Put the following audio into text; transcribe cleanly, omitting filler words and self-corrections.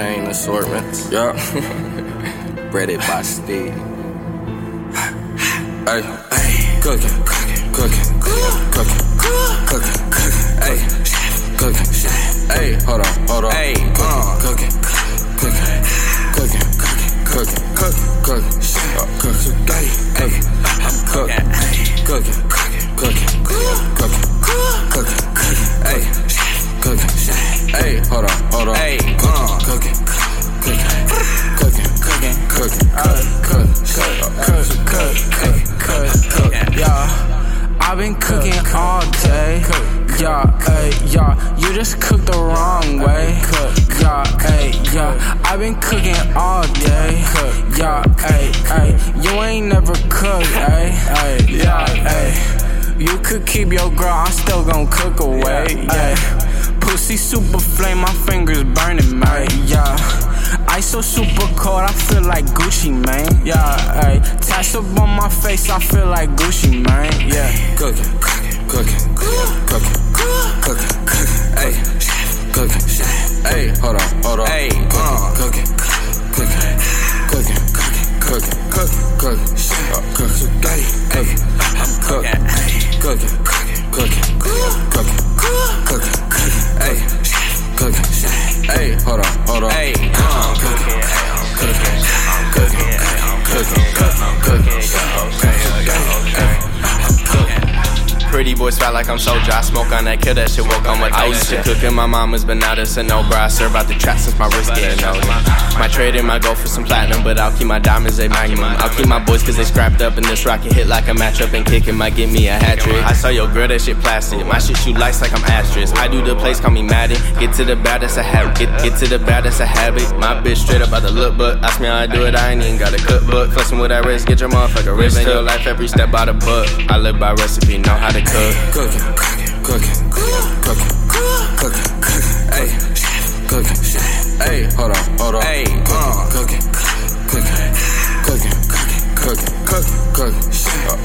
champagne assortments. Yeah. Breaded by Steve. Hey, cooking. Hey, cooking. Hey, hold on. Hey, cooking. Hey, I'm cooking. Hey, hold on. Hey, cooking. Yeah, I've been cooking all day. Yeah, you just cooked the wrong way. Yeah, I've been cooking all day. Yeah, you ain't never cooked, yeah, you could keep your girl, I'm still gon' cook away. Yeah, pussy super flame, my fingers burning, man. Yeah, ice so super cold, I feel like Gucci, man. Yeah, tash up on my face, I feel like Gucci, man. Yeah, cooking. Hey, cooking. Hey, hold on. Hey, cooking. Hey, I'm cooking. Hey, hold on. Hey, Pretty boy spot like I'm Soldier. I smoke on that, kill that shit, woke on with I used to cook in my mama's banana, Sonobra. I serve out the trap since my wrist getting older. Might trade in my gold for some platinum, but I'll keep my diamonds a magnum. I'll keep my boys cause they scrapped up, and this rocket hit like a matchup, and kicking might get me a hat trick. I saw your girl, that shit plastic. My shit shoot lights like I'm asterisk. I do the place, call me Madden. Get to the bad, that's a habit. Get to the bad, that's a habit. My bitch straight up by the look, but ask me how I do it, I ain't even got a cookbook. Flexing with that wrist, get your motherfucker rich. In your life, every step by the book. I live by recipe, know how to cook. Cooking. Hey, cooking. Hey, hold on. Hey, cooking.